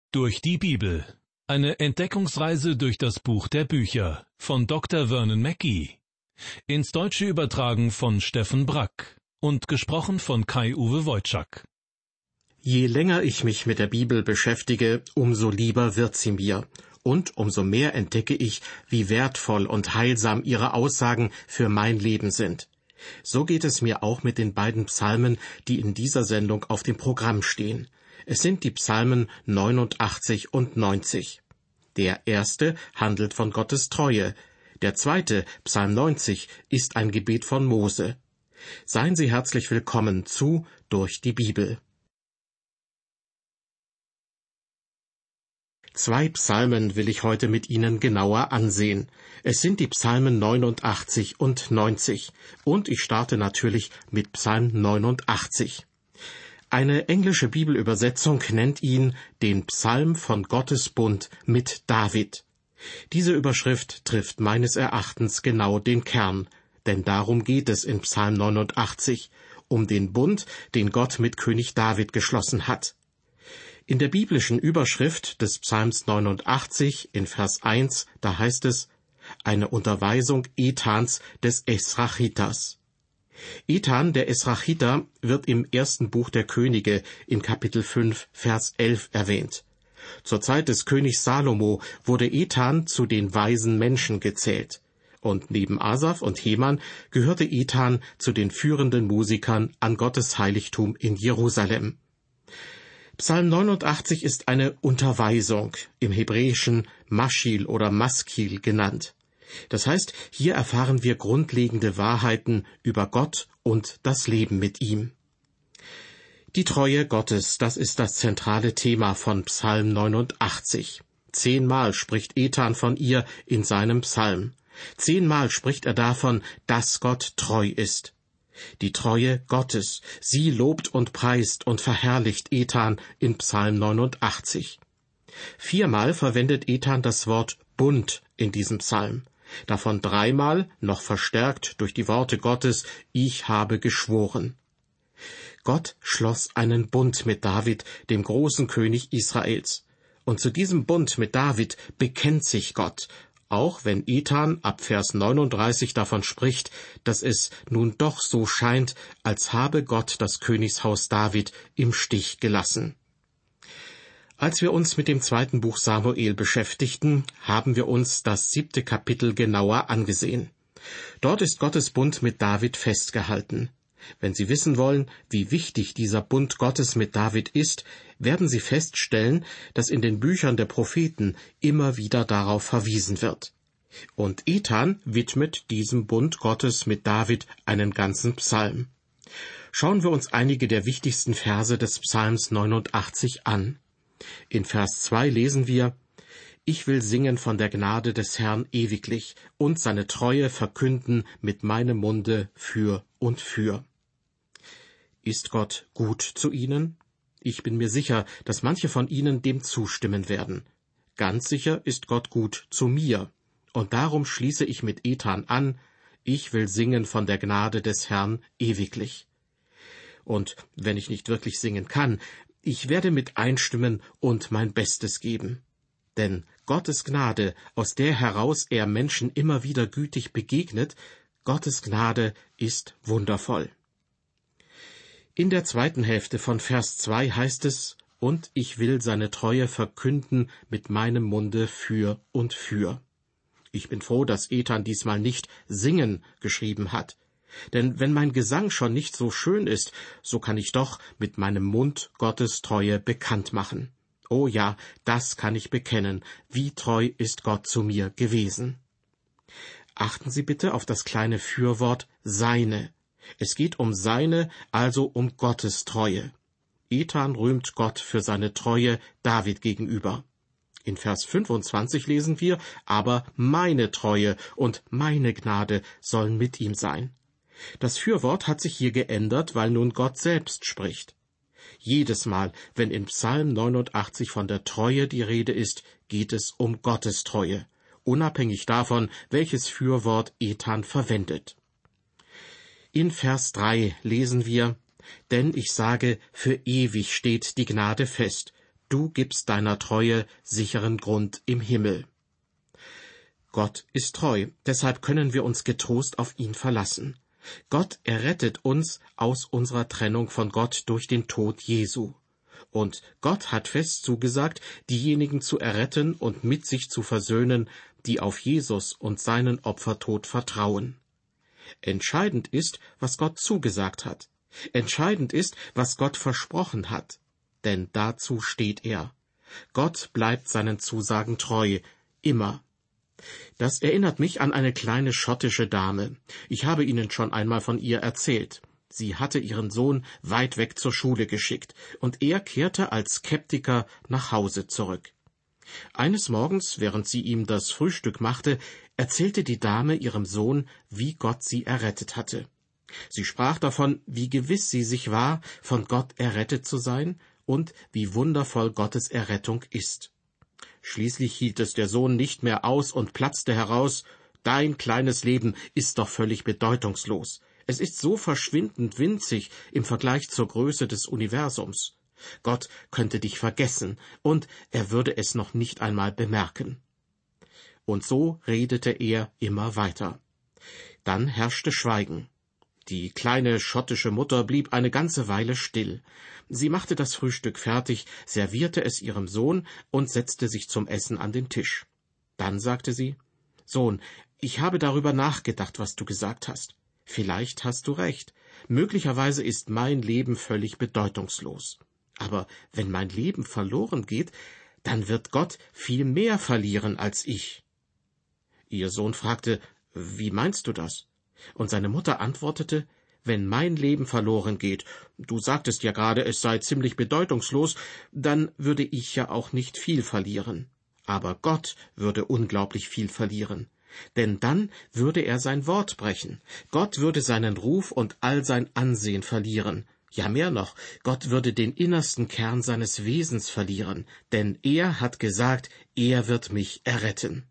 Durch die Bibel. Eine Entdeckungsreise durch das Buch der Bücher von Dr. Vernon Mackey. Ins Deutsche übertragen von Steffen Brack und gesprochen von Kai-Uwe Wojczak. Je länger ich mich mit der Bibel beschäftige, umso lieber wird sie mir. Und umso mehr entdecke ich, wie wertvoll und heilsam ihre Aussagen für mein Leben sind. So geht es mir auch mit den beiden Psalmen, die in dieser Sendung auf dem Programm stehen. Es sind die Psalmen 89 und 90. Der erste handelt von Gottes Treue. Der zweite, Psalm 90, ist ein Gebet von Mose. Seien Sie herzlich willkommen zu Durch die Bibel. 2 Psalmen will ich heute mit Ihnen genauer ansehen. Es sind die Psalmen 89 und 90. Und ich starte natürlich mit Psalm 89. Eine englische Bibelübersetzung nennt ihn den Psalm von Gottes Bund mit David. Diese Überschrift trifft meines Erachtens genau den Kern, denn darum geht es in Psalm 89, um den Bund, den Gott mit König David geschlossen hat. In der biblischen Überschrift des Psalms 89 in Vers 1, da heißt es, eine Unterweisung Ethans des Esrachitas. Ethan, der Esrachiter, wird im ersten Buch der Könige in Kapitel 5, Vers 11 erwähnt. Zur Zeit des Königs Salomo wurde Ethan zu den weisen Menschen gezählt. Und neben Asaf und Heman gehörte Ethan zu den führenden Musikern an Gottes Heiligtum in Jerusalem. Psalm 89 ist eine Unterweisung, im Hebräischen Maschil oder Maskil genannt. Das heißt, hier erfahren wir grundlegende Wahrheiten über Gott und das Leben mit ihm. Die Treue Gottes, das ist das zentrale Thema von Psalm 89. 10-mal spricht Ethan von ihr in seinem Psalm. 10-mal spricht er davon, dass Gott treu ist. Die Treue Gottes, sie lobt und preist und verherrlicht Ethan in Psalm 89. 4-mal verwendet Ethan das Wort Bund in diesem Psalm. Davon 3-mal, noch verstärkt durch die Worte Gottes, ich habe geschworen. Gott schloss einen Bund mit David, dem großen König Israels. Und zu diesem Bund mit David bekennt sich Gott, auch wenn Ethan ab Vers 39 davon spricht, dass es nun doch so scheint, als habe Gott das Königshaus David im Stich gelassen. Als wir uns mit dem 2. Buch Samuel beschäftigten, haben wir uns das 7. Kapitel genauer angesehen. Dort ist Gottes Bund mit David festgehalten. Wenn Sie wissen wollen, wie wichtig dieser Bund Gottes mit David ist, werden Sie feststellen, dass in den Büchern der Propheten immer wieder darauf verwiesen wird. Und Ethan widmet diesem Bund Gottes mit David einen ganzen Psalm. Schauen wir uns einige der wichtigsten Verse des Psalms 89 an. In Vers 2 lesen wir, »Ich will singen von der Gnade des Herrn ewiglich und seine Treue verkünden mit meinem Munde für und für.« Ist Gott gut zu Ihnen? Ich bin mir sicher, dass manche von Ihnen dem zustimmen werden. Ganz sicher ist Gott gut zu mir. Und darum schließe ich mit Ethan an, ich will singen von der Gnade des Herrn ewiglich. Und wenn ich nicht wirklich singen kann, ich werde mit einstimmen und mein Bestes geben. Denn Gottes Gnade, aus der heraus er Menschen immer wieder gütig begegnet, Gottes Gnade ist wundervoll. In der zweiten Hälfte von Vers 2 heißt es, und ich will seine Treue verkünden mit meinem Munde für und für. Ich bin froh, dass Ethan diesmal nicht singen geschrieben hat. Denn wenn mein Gesang schon nicht so schön ist, so kann ich doch mit meinem Mund Gottes Treue bekannt machen. Oh ja, das kann ich bekennen, wie treu ist Gott zu mir gewesen. Achten Sie bitte auf das kleine Fürwort seine. Es geht um seine, also um Gottes Treue. Ethan rühmt Gott für seine Treue David gegenüber. In Vers 25 lesen wir, aber meine Treue und meine Gnade sollen mit ihm sein. Das Fürwort hat sich hier geändert, weil nun Gott selbst spricht. Jedes Mal, wenn in Psalm 89 von der Treue die Rede ist, geht es um Gottes Treue, unabhängig davon, welches Fürwort Ethan verwendet. In Vers 3 lesen wir, denn ich sage, für ewig steht die Gnade fest, du gibst deiner Treue sicheren Grund im Himmel. Gott ist treu, deshalb können wir uns getrost auf ihn verlassen. Gott errettet uns aus unserer Trennung von Gott durch den Tod Jesu. Und Gott hat fest zugesagt, diejenigen zu erretten und mit sich zu versöhnen, die auf Jesus und seinen Opfertod vertrauen. Entscheidend ist, was Gott zugesagt hat. Entscheidend ist, was Gott versprochen hat. Denn dazu steht er. Gott bleibt seinen Zusagen treu, immer. Das erinnert mich an eine kleine schottische Dame. Ich habe Ihnen schon einmal von ihr erzählt. Sie hatte ihren Sohn weit weg zur Schule geschickt, und er kehrte als Skeptiker nach Hause zurück. Eines Morgens, während sie ihm das Frühstück machte, erzählte die Dame ihrem Sohn, wie Gott sie errettet hatte. Sie sprach davon, wie gewiss sie sich war, von Gott errettet zu sein und wie wundervoll Gottes Errettung ist. Schließlich hielt es der Sohn nicht mehr aus und platzte heraus: »Dein kleines Leben ist doch völlig bedeutungslos. Es ist so verschwindend winzig im Vergleich zur Größe des Universums. Gott könnte dich vergessen, und er würde es noch nicht einmal bemerken.« Und so redete er immer weiter. Dann herrschte Schweigen. Die kleine schottische Mutter blieb eine ganze Weile still. Sie machte das Frühstück fertig, servierte es ihrem Sohn und setzte sich zum Essen an den Tisch. Dann sagte sie: »Sohn, ich habe darüber nachgedacht, was du gesagt hast. Vielleicht hast du recht. Möglicherweise ist mein Leben völlig bedeutungslos. Aber wenn mein Leben verloren geht, dann wird Gott viel mehr verlieren als ich.« Ihr Sohn fragte: »Wie meinst du das?« Und seine Mutter antwortete: »Wenn mein Leben verloren geht, du sagtest ja gerade, es sei ziemlich bedeutungslos, dann würde ich ja auch nicht viel verlieren. Aber Gott würde unglaublich viel verlieren. Denn dann würde er sein Wort brechen. Gott würde seinen Ruf und all sein Ansehen verlieren. Ja, mehr noch, Gott würde den innersten Kern seines Wesens verlieren, denn er hat gesagt, er wird mich erretten.«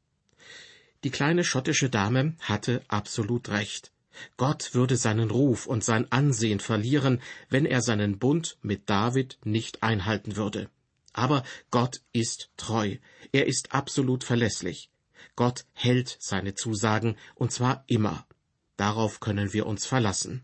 Die kleine schottische Dame hatte absolut recht. Gott würde seinen Ruf und sein Ansehen verlieren, wenn er seinen Bund mit David nicht einhalten würde. Aber Gott ist treu. Er ist absolut verlässlich. Gott hält seine Zusagen, und zwar immer. Darauf können wir uns verlassen.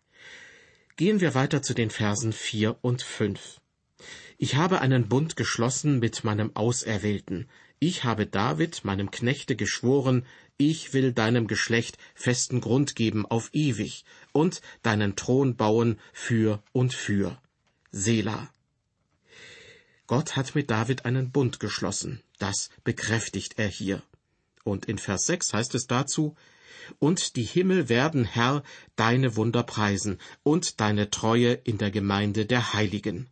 Gehen wir weiter zu den Versen 4 und 5. »Ich habe einen Bund geschlossen mit meinem Auserwählten. Ich habe David, meinem Knechte, geschworen, ich will deinem Geschlecht festen Grund geben auf ewig und deinen Thron bauen für und für. Selah.« Gott hat mit David einen Bund geschlossen. Das bekräftigt er hier. Und in Vers 6 heißt es dazu: »Und die Himmel werden, Herr, deine Wunder preisen und deine Treue in der Gemeinde der Heiligen.«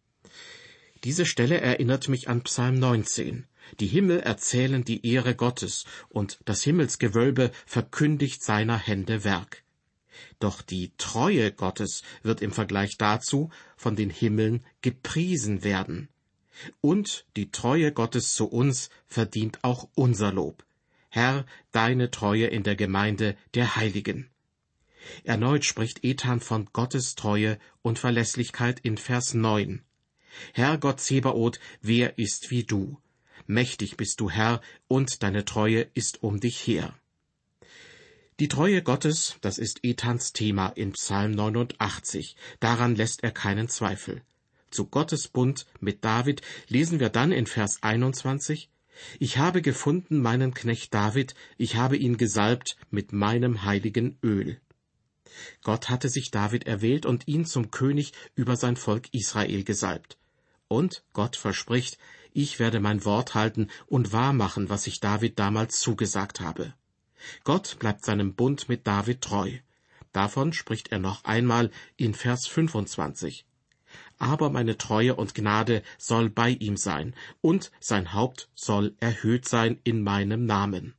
Diese Stelle erinnert mich an Psalm 19. Die Himmel erzählen die Ehre Gottes, und das Himmelsgewölbe verkündigt seiner Hände Werk. Doch die Treue Gottes wird im Vergleich dazu von den Himmeln gepriesen werden. Und die Treue Gottes zu uns verdient auch unser Lob. Herr, deine Treue in der Gemeinde der Heiligen. Erneut spricht Ethan von Gottes Treue und Verlässlichkeit in Vers 9. Herr Gott Zebaoth, wer ist wie du? Mächtig bist du, Herr, und deine Treue ist um dich her. Die Treue Gottes, das ist Ethans Thema in Psalm 89. Daran lässt er keinen Zweifel. Zu Gottes Bund mit David lesen wir dann in Vers 21: »Ich habe gefunden meinen Knecht David, ich habe ihn gesalbt mit meinem heiligen Öl.« Gott hatte sich David erwählt und ihn zum König über sein Volk Israel gesalbt. Und Gott verspricht: »Ich werde mein Wort halten und wahrmachen, was ich David damals zugesagt habe.« Gott bleibt seinem Bund mit David treu. Davon spricht er noch einmal in Vers 25. »Aber meine Treue und Gnade soll bei ihm sein, und sein Haupt soll erhöht sein in meinem Namen.«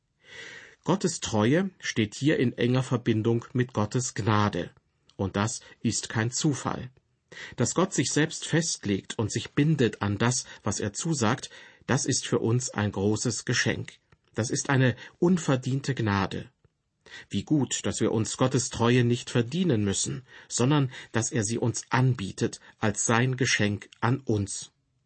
Gottes Treue steht hier in enger Verbindung mit Gottes Gnade. Und das ist kein Zufall. Dass Gott sich selbst festlegt und sich bindet an das, was er zusagt, das ist für uns ein großes Geschenk. Das ist eine unverdiente Gnade. Wie gut, dass wir uns Gottes Treue nicht verdienen müssen, sondern dass er sie uns anbietet als sein Geschenk an uns.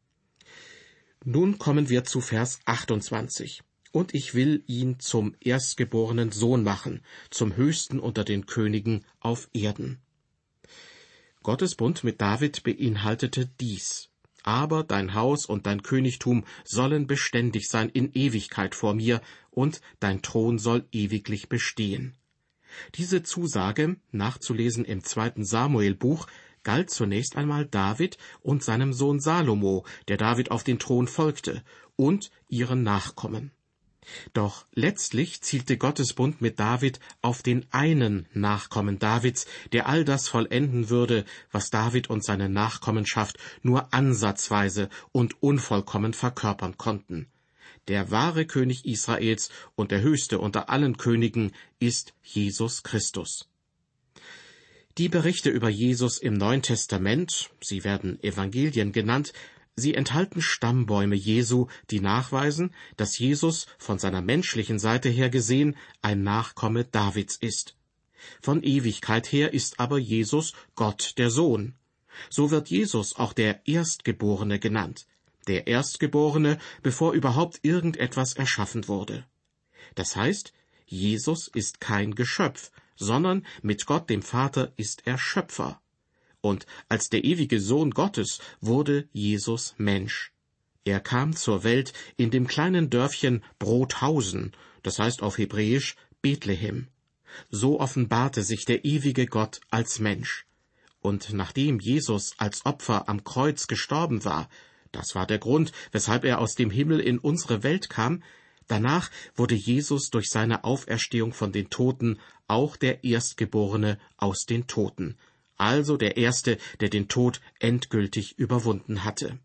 Nun kommen wir zu Vers 28. Und ich will ihn zum erstgeborenen Sohn machen, zum höchsten unter den Königen auf Erden. Gottes Bund mit David beinhaltete dies: Aber dein Haus und dein Königtum sollen beständig sein in Ewigkeit vor mir, und dein Thron soll ewiglich bestehen. Diese Zusage, nachzulesen im 2. Samuelbuch, galt zunächst einmal David und seinem Sohn Salomo, der David auf den Thron folgte, und ihren Nachkommen. Doch letztlich zielte Gottes Bund mit David auf den einen Nachkommen Davids, der all das vollenden würde, was David und seine Nachkommenschaft nur ansatzweise und unvollkommen verkörpern konnten. Der wahre König Israels und der höchste unter allen Königen ist Jesus Christus. Die Berichte über Jesus im Neuen Testament, sie werden Evangelien genannt, sie enthalten Stammbäume Jesu, die nachweisen, dass Jesus von seiner menschlichen Seite her gesehen ein Nachkomme Davids ist. Von Ewigkeit her ist aber Jesus Gott der Sohn. So wird Jesus auch der Erstgeborene genannt. Der Erstgeborene, bevor überhaupt irgendetwas erschaffen wurde. Das heißt, Jesus ist kein Geschöpf, sondern mit Gott dem Vater ist er Schöpfer. Und als der ewige Sohn Gottes wurde Jesus Mensch. Er kam zur Welt in dem kleinen Dörfchen Brothausen, das heißt auf Hebräisch Bethlehem. So offenbarte sich der ewige Gott als Mensch. Und nachdem Jesus als Opfer am Kreuz gestorben war, das war der Grund, weshalb er aus dem Himmel in unsere Welt kam, danach wurde Jesus durch seine Auferstehung von den Toten auch der Erstgeborene aus den Toten, also der Erste, der den Tod endgültig überwunden hatte.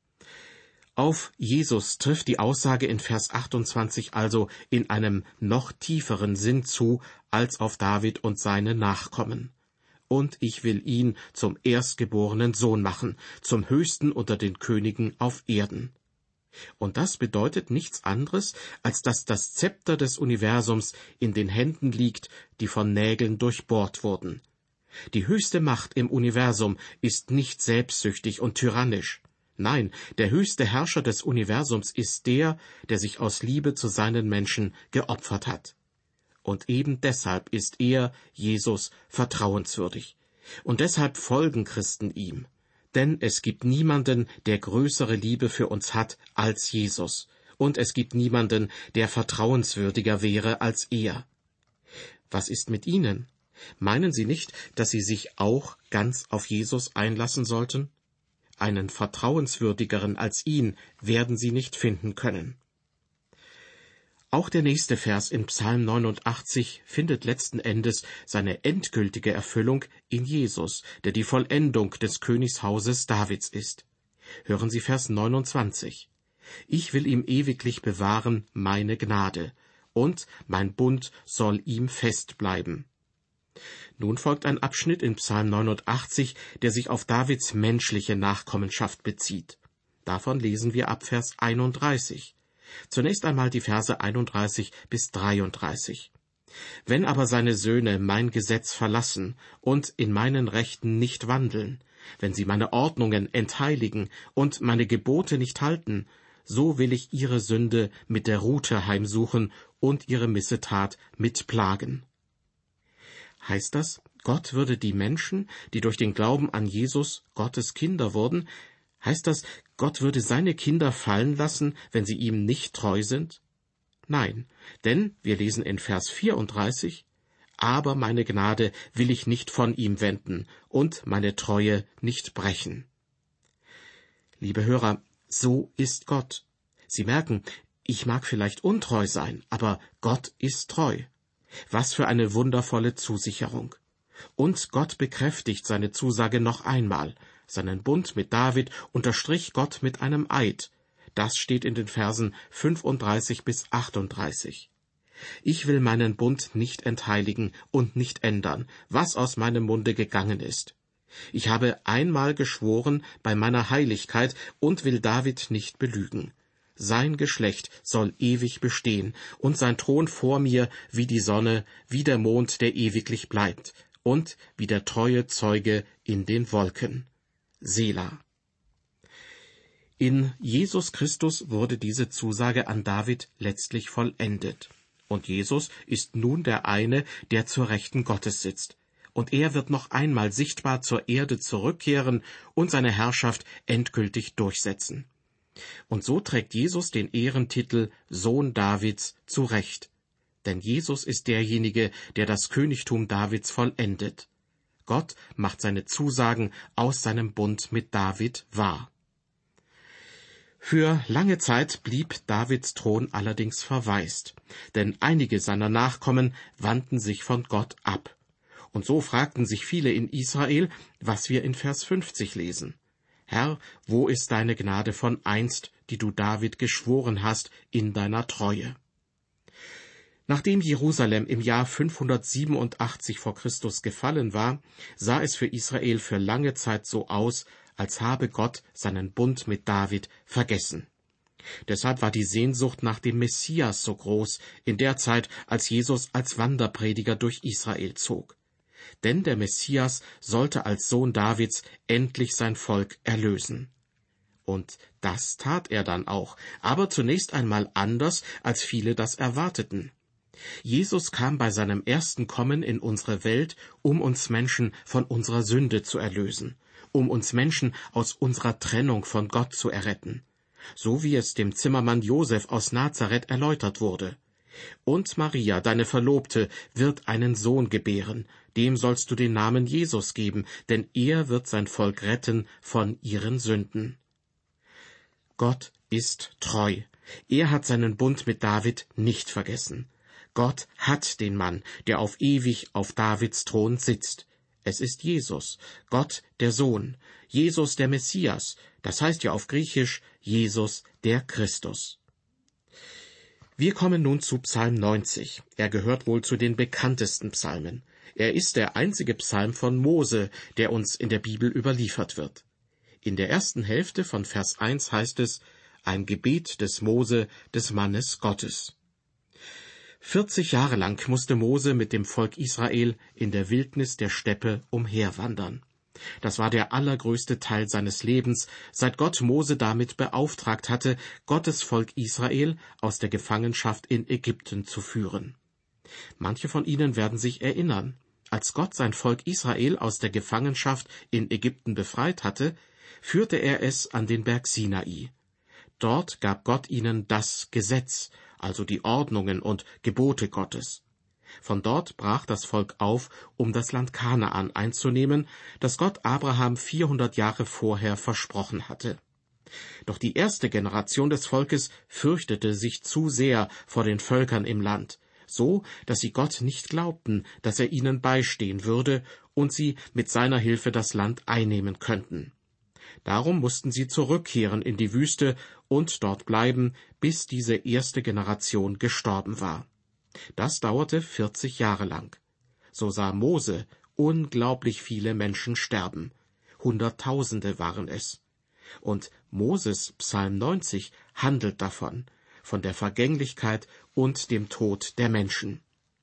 Auf Jesus trifft die Aussage in Vers 28 also in einem noch tieferen Sinn zu als auf David und seine Nachkommen. Und ich will ihn zum erstgeborenen Sohn machen, zum höchsten unter den Königen auf Erden. Und das bedeutet nichts anderes, als dass das Zepter des Universums in den Händen liegt, die von Nägeln durchbohrt wurden. Die höchste Macht im Universum ist nicht selbstsüchtig und tyrannisch. Nein, der höchste Herrscher des Universums ist der, der sich aus Liebe zu seinen Menschen geopfert hat. Und eben deshalb ist er, Jesus, vertrauenswürdig. Und deshalb folgen Christen ihm. Denn es gibt niemanden, der größere Liebe für uns hat als Jesus. Und es gibt niemanden, der vertrauenswürdiger wäre als er. Was ist mit Ihnen? Meinen Sie nicht, dass Sie sich auch ganz auf Jesus einlassen sollten? Einen vertrauenswürdigeren als ihn werden Sie nicht finden können. Auch der nächste Vers in Psalm 89 findet letzten Endes seine endgültige Erfüllung in Jesus, der die Vollendung des Königshauses Davids ist. Hören Sie Vers 29. Ich will ihm ewiglich bewahren meine Gnade, und mein Bund soll ihm fest bleiben. Nun folgt ein Abschnitt in Psalm 89, der sich auf Davids menschliche Nachkommenschaft bezieht. Davon lesen wir ab Vers 31. Zunächst einmal die Verse 31 bis 33. Wenn aber seine Söhne mein Gesetz verlassen und in meinen Rechten nicht wandeln, wenn sie meine Ordnungen entheiligen und meine Gebote nicht halten, so will ich ihre Sünde mit der Rute heimsuchen und ihre Missetat mit Plagen. Heißt das, Gott würde die Menschen, die durch den Glauben an Jesus Gottes Kinder wurden, heißt das, Gott würde seine Kinder fallen lassen, wenn sie ihm nicht treu sind? Nein, denn wir lesen in Vers 34, aber meine Gnade will ich nicht von ihm wenden und meine Treue nicht brechen. Liebe Hörer, so ist Gott. Sie merken, ich mag vielleicht untreu sein, aber Gott ist treu. Was für eine wundervolle Zusicherung. Und Gott bekräftigt seine Zusage noch einmal. Seinen Bund mit David unterstrich Gott mit einem Eid. Das steht in den Versen 35 bis 38. Ich will meinen Bund nicht entheiligen und nicht ändern, was aus meinem Munde gegangen ist. Ich habe einmal geschworen bei meiner Heiligkeit und will David nicht belügen. Sein Geschlecht soll ewig bestehen und sein Thron vor mir wie die Sonne, wie der Mond, der ewiglich bleibt, und wie der treue Zeuge in den Wolken. Selah. In Jesus Christus wurde diese Zusage an David letztlich vollendet. Und Jesus ist nun der eine, der zur Rechten Gottes sitzt. Und er wird noch einmal sichtbar zur Erde zurückkehren und seine Herrschaft endgültig durchsetzen. Und so trägt Jesus den Ehrentitel Sohn Davids zu Recht. Denn Jesus ist derjenige, der das Königtum Davids vollendet. Gott macht seine Zusagen aus seinem Bund mit David wahr. Für lange Zeit blieb Davids Thron allerdings verwaist, denn einige seiner Nachkommen wandten sich von Gott ab. Und so fragten sich viele in Israel, was wir in Vers 50 lesen. Herr, wo ist deine Gnade von einst, die du David geschworen hast in deiner Treue? Nachdem Jerusalem im Jahr 587 vor Christus gefallen war, sah es für Israel für lange Zeit so aus, als habe Gott seinen Bund mit David vergessen. Deshalb war die Sehnsucht nach dem Messias so groß in der Zeit, als Jesus als Wanderprediger durch Israel zog. Denn der Messias sollte als Sohn Davids endlich sein Volk erlösen. Und das tat er dann auch, aber zunächst einmal anders, als viele das erwarteten. Jesus kam bei seinem ersten Kommen in unsere Welt, um uns Menschen von unserer Sünde zu erlösen, um uns Menschen aus unserer Trennung von Gott zu erretten, so wie es dem Zimmermann Josef aus Nazareth erläutert wurde. Und Maria, deine Verlobte, wird einen Sohn gebären, dem sollst du den Namen Jesus geben, denn er wird sein Volk retten von ihren Sünden. Gott ist treu. Er hat seinen Bund mit David nicht vergessen. Gott hat den Mann, der auf ewig auf Davids Thron sitzt. Es ist Jesus, Gott der Sohn, Jesus der Messias, das heißt ja auf Griechisch Jesus der Christus. Wir kommen nun zu Psalm 90. Er gehört wohl zu den bekanntesten Psalmen. Er ist der einzige Psalm von Mose, der uns in der Bibel überliefert wird. In der ersten Hälfte von Vers 1 heißt es, ein Gebet des Mose, des Mannes Gottes. 40 Jahre lang musste Mose mit dem Volk Israel in der Wildnis der Steppe umherwandern. Das war der allergrößte Teil seines Lebens, seit Gott Mose damit beauftragt hatte, Gottes Volk Israel aus der Gefangenschaft in Ägypten zu führen. Manche von Ihnen werden sich erinnern, als Gott sein Volk Israel aus der Gefangenschaft in Ägypten befreit hatte, führte er es an den Berg Sinai. Dort gab Gott ihnen das Gesetz, also die Ordnungen und Gebote Gottes. Von dort brach das Volk auf, um das Land Kanaan einzunehmen, das Gott Abraham 400 Jahre vorher versprochen hatte. Doch die erste Generation des Volkes fürchtete sich zu sehr vor den Völkern im Land, so dass sie Gott nicht glaubten, dass er ihnen beistehen würde und sie mit seiner Hilfe das Land einnehmen könnten. Darum mussten sie zurückkehren in die Wüste und dort bleiben, bis diese erste Generation gestorben war. Das dauerte 40 Jahre lang. So sah Mose unglaublich viele Menschen sterben. Hunderttausende waren es. Und Moses Psalm 90 handelt davon, von der Vergänglichkeit und dem Tod der Menschen.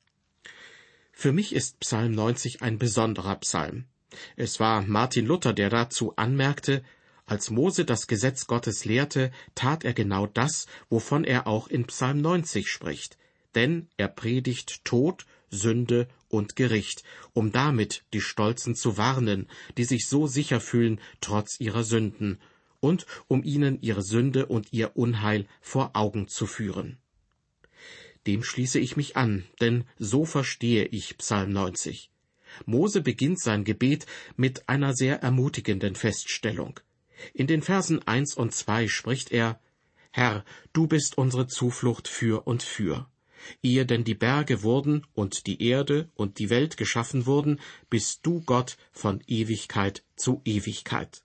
Für mich ist Psalm 90 ein besonderer Psalm. Es war Martin Luther, der dazu anmerkte, als Mose das Gesetz Gottes lehrte, tat er genau das, wovon er auch in Psalm 90 spricht. Denn er predigt Tod, Sünde und Gericht, um damit die Stolzen zu warnen, die sich so sicher fühlen, trotz ihrer Sünden, und um ihnen ihre Sünde und ihr Unheil vor Augen zu führen. Dem schließe ich mich an, denn so verstehe ich Psalm 90. Mose beginnt sein Gebet mit einer sehr ermutigenden Feststellung. In den Versen 1 und 2 spricht er, Herr, du bist unsere Zuflucht für und für. Ehe denn die Berge wurden und die Erde und die Welt geschaffen wurden, bist du Gott von Ewigkeit zu Ewigkeit.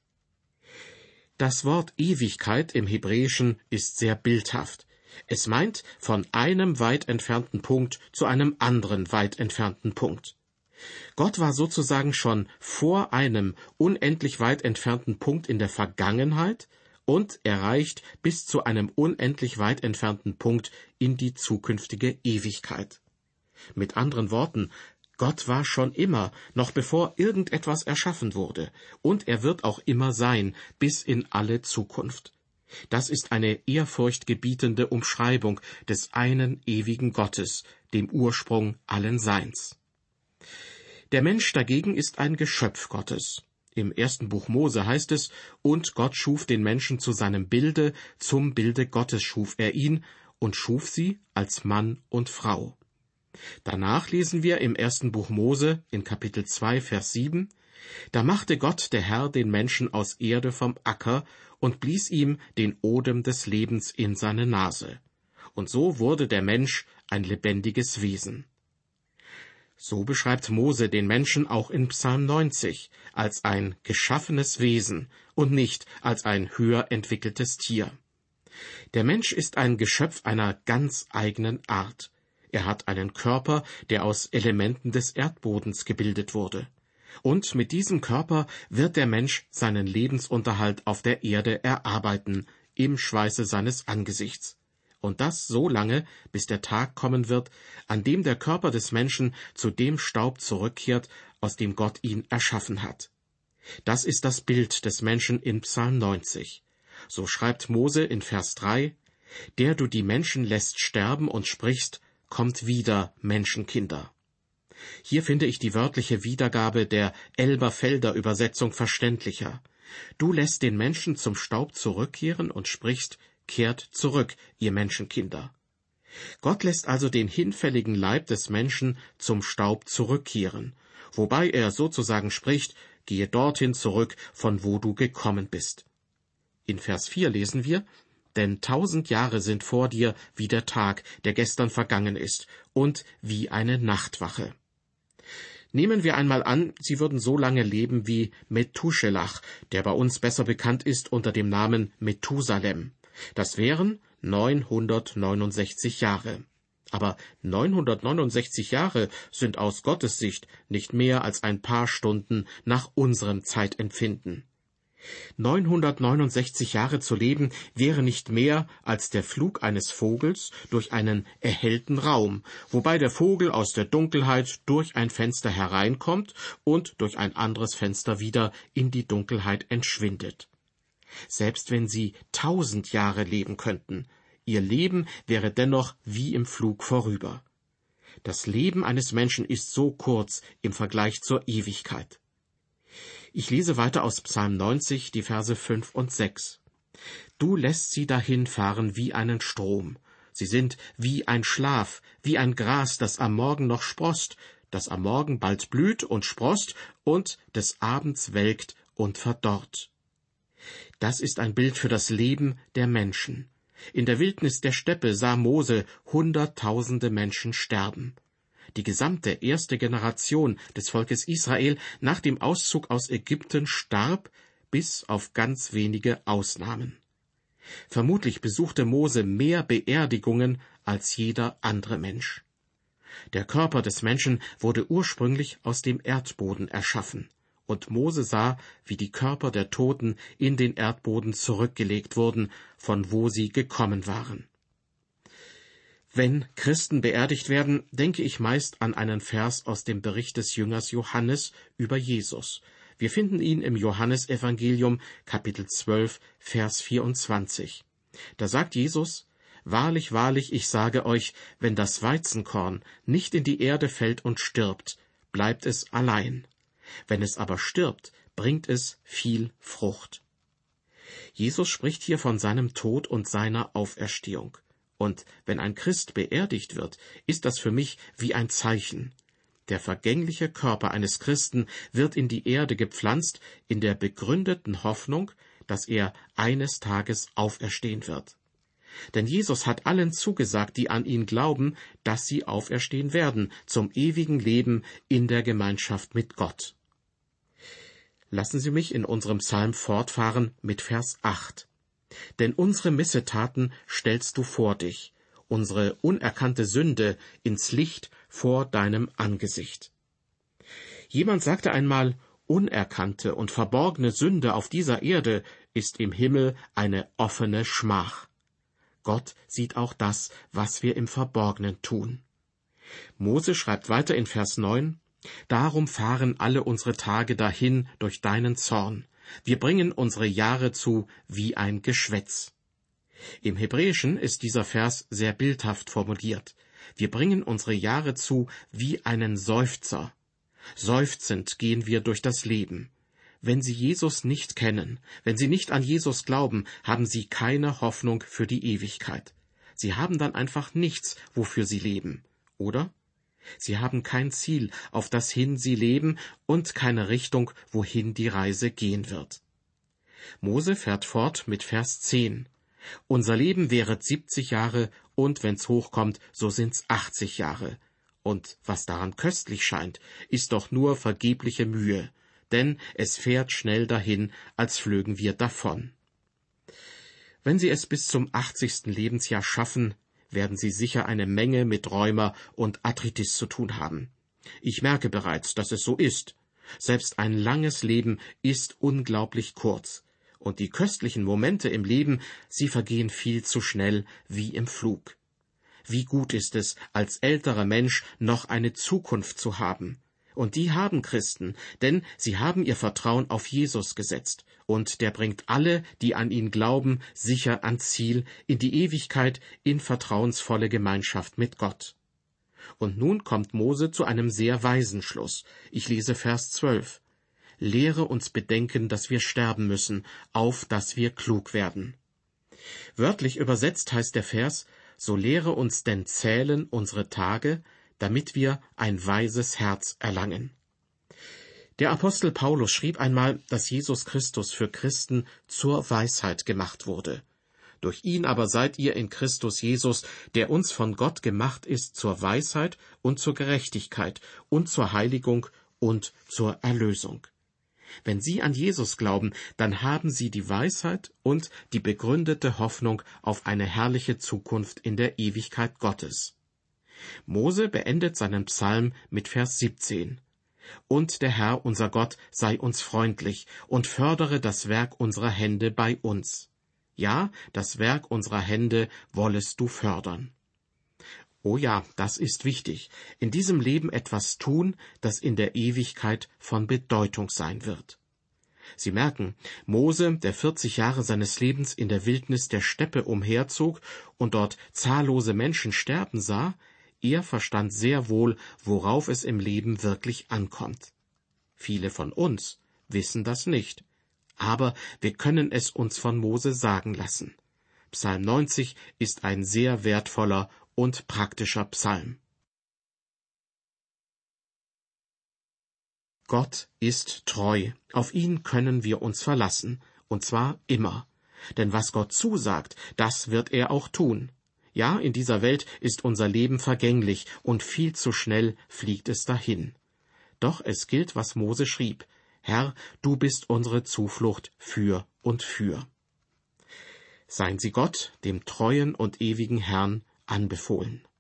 Das Wort Ewigkeit im Hebräischen ist sehr bildhaft. Es meint von einem weit entfernten Punkt zu einem anderen weit entfernten Punkt. Gott war sozusagen schon vor einem unendlich weit entfernten Punkt in der Vergangenheit und erreicht bis zu einem unendlich weit entfernten Punkt in die zukünftige Ewigkeit. Mit anderen Worten, Gott war schon immer, noch bevor irgendetwas erschaffen wurde, und er wird auch immer sein, bis in alle Zukunft. Das ist eine ehrfurchtgebietende Umschreibung des einen ewigen Gottes, dem Ursprung allen Seins. Der Mensch dagegen ist ein Geschöpf Gottes. Im 1. Buch Mose heißt es, und Gott schuf den Menschen zu seinem Bilde, zum Bilde Gottes schuf er ihn und schuf sie als Mann und Frau. Danach lesen wir im 1. Buch Mose in Kapitel 2, Vers 7, da machte Gott, der Herr, den Menschen aus Erde vom Acker und blies ihm den Odem des Lebens in seine Nase. Und so wurde der Mensch ein lebendiges Wesen. So beschreibt Mose den Menschen auch in Psalm 90 als ein geschaffenes Wesen und nicht als ein höher entwickeltes Tier. Der Mensch ist ein Geschöpf einer ganz eigenen Art. Er hat einen Körper, der aus Elementen des Erdbodens gebildet wurde. Und mit diesem Körper wird der Mensch seinen Lebensunterhalt auf der Erde erarbeiten, im Schweiße seines Angesichts. Und das so lange, bis der Tag kommen wird, an dem der Körper des Menschen zu dem Staub zurückkehrt, aus dem Gott ihn erschaffen hat. Das ist das Bild des Menschen in Psalm 90. So schreibt Mose in Vers 3, der du die Menschen lässt sterben und sprichst, kommt wieder, Menschenkinder. Hier finde ich die wörtliche Wiedergabe der Elberfelder Übersetzung verständlicher. Du lässt den Menschen zum Staub zurückkehren und sprichst, kehrt zurück, ihr Menschenkinder. Gott lässt also den hinfälligen Leib des Menschen zum Staub zurückkehren, wobei er sozusagen spricht, gehe dorthin zurück, von wo du gekommen bist. In Vers 4 lesen wir, denn 1000 Jahre sind vor dir wie der Tag, der gestern vergangen ist, und wie eine Nachtwache. Nehmen wir einmal an, Sie würden so lange leben wie Methuselach, der bei uns besser bekannt ist unter dem Namen Methusalem. Das wären 969 Jahre. Aber 969 Jahre sind aus Gottes Sicht nicht mehr als ein paar Stunden nach unserem Zeitempfinden. 969 Jahre zu leben wäre nicht mehr als der Flug eines Vogels durch einen erhellten Raum, wobei der Vogel aus der Dunkelheit durch ein Fenster hereinkommt und durch ein anderes Fenster wieder in die Dunkelheit entschwindet. Selbst wenn sie 1000 Jahre leben könnten, ihr Leben wäre dennoch wie im Flug vorüber. Das Leben eines Menschen ist so kurz im Vergleich zur Ewigkeit. Ich lese weiter aus Psalm 90, die Verse 5 und 6. Du lässt sie dahinfahren wie einen Strom. Sie sind wie ein Schlaf, wie ein Gras, das am Morgen noch sproßt, das am Morgen bald blüht und sproßt und des Abends welkt und verdorrt. Das ist ein Bild für das Leben der Menschen. In der Wildnis der Steppe sah Mose Hunderttausende Menschen sterben. Die gesamte erste Generation des Volkes Israel nach dem Auszug aus Ägypten starb, bis auf ganz wenige Ausnahmen. Vermutlich besuchte Mose mehr Beerdigungen als jeder andere Mensch. Der Körper des Menschen wurde ursprünglich aus dem Erdboden erschaffen, und Mose sah, wie die Körper der Toten in den Erdboden zurückgelegt wurden, von wo sie gekommen waren. Wenn Christen beerdigt werden, denke ich meist an einen Vers aus dem Bericht des Jüngers Johannes über Jesus. Wir finden ihn im Johannesevangelium, Kapitel 12, Vers 24. Da sagt Jesus, Wahrlich, wahrlich, ich sage euch, wenn das Weizenkorn nicht in die Erde fällt und stirbt, bleibt es allein. Wenn es aber stirbt, bringt es viel Frucht. Jesus spricht hier von seinem Tod und seiner Auferstehung. Und wenn ein Christ beerdigt wird, ist das für mich wie ein Zeichen. Der vergängliche Körper eines Christen wird in die Erde gepflanzt, in der begründeten Hoffnung, dass er eines Tages auferstehen wird. Denn Jesus hat allen zugesagt, die an ihn glauben, dass sie auferstehen werden, zum ewigen Leben in der Gemeinschaft mit Gott. Lassen Sie mich in unserem Psalm fortfahren mit Vers 8. Denn unsere Missetaten stellst du vor dich, unsere unerkannte Sünde ins Licht vor deinem Angesicht. Jemand sagte einmal, unerkannte und verborgene Sünde auf dieser Erde ist im Himmel eine offene Schmach. Gott sieht auch das, was wir im Verborgenen tun. Mose schreibt weiter in Vers 9, Darum fahren alle unsere Tage dahin durch deinen Zorn. Wir bringen unsere Jahre zu wie ein Geschwätz. Im Hebräischen ist dieser Vers sehr bildhaft formuliert. Wir bringen unsere Jahre zu wie einen Seufzer. Seufzend gehen wir durch das Leben. Wenn Sie Jesus nicht kennen, wenn Sie nicht an Jesus glauben, haben Sie keine Hoffnung für die Ewigkeit. Sie haben dann einfach nichts, wofür Sie leben, oder? Sie haben kein Ziel, auf das hin Sie leben, und keine Richtung, wohin die Reise gehen wird. Mose fährt fort mit Vers 10. Unser Leben währet 70 Jahre, und wenn's hochkommt, so sind's 80 Jahre. Und was daran köstlich scheint, ist doch nur vergebliche Mühe, denn es fährt schnell dahin, als flögen wir davon. Wenn Sie es bis zum 80. Lebensjahr schaffen, werden Sie sicher eine Menge mit Rheuma und Arthritis zu tun haben. Ich merke bereits, dass es so ist. Selbst ein langes Leben ist unglaublich kurz. Und die köstlichen Momente im Leben, sie vergehen viel zu schnell wie im Flug. Wie gut ist es, als älterer Mensch noch eine Zukunft zu haben. Und die haben Christen, denn sie haben ihr Vertrauen auf Jesus gesetzt. Und der bringt alle, die an ihn glauben, sicher ans Ziel, in die Ewigkeit, in vertrauensvolle Gemeinschaft mit Gott. Und nun kommt Mose zu einem sehr weisen Schluss. Ich lese Vers 12. Lehre uns bedenken, dass wir sterben müssen, auf dass wir klug werden. Wörtlich übersetzt heißt der Vers, so lehre uns denn zählen unsere Tage, damit wir ein weises Herz erlangen. Der Apostel Paulus schrieb einmal, dass Jesus Christus für Christen zur Weisheit gemacht wurde. Durch ihn aber seid ihr in Christus Jesus, der uns von Gott gemacht ist zur Weisheit und zur Gerechtigkeit und zur Heiligung und zur Erlösung. Wenn Sie an Jesus glauben, dann haben Sie die Weisheit und die begründete Hoffnung auf eine herrliche Zukunft in der Ewigkeit Gottes. Mose beendet seinen Psalm mit Vers 17. Und der Herr, unser Gott, sei uns freundlich und fördere das Werk unserer Hände bei uns. Ja, das Werk unserer Hände wollest du fördern. Oh ja, das ist wichtig. In diesem Leben etwas tun, das in der Ewigkeit von Bedeutung sein wird. Sie merken, Mose, der 40 Jahre seines Lebens in der Wildnis der Steppe umherzog und dort zahllose Menschen sterben sah, er verstand sehr wohl, worauf es im Leben wirklich ankommt. Viele von uns wissen das nicht, aber wir können es uns von Mose sagen lassen. Psalm 90 ist ein sehr wertvoller und praktischer Psalm. Gott ist treu, auf ihn können wir uns verlassen, und zwar immer. Denn was Gott zusagt, das wird er auch tun. Ja, in dieser Welt ist unser Leben vergänglich, und viel zu schnell fliegt es dahin. Doch es gilt, was Mose schrieb: Herr, du bist unsere Zuflucht für und für. Seien Sie Gott, dem treuen und ewigen Herrn, anbefohlen.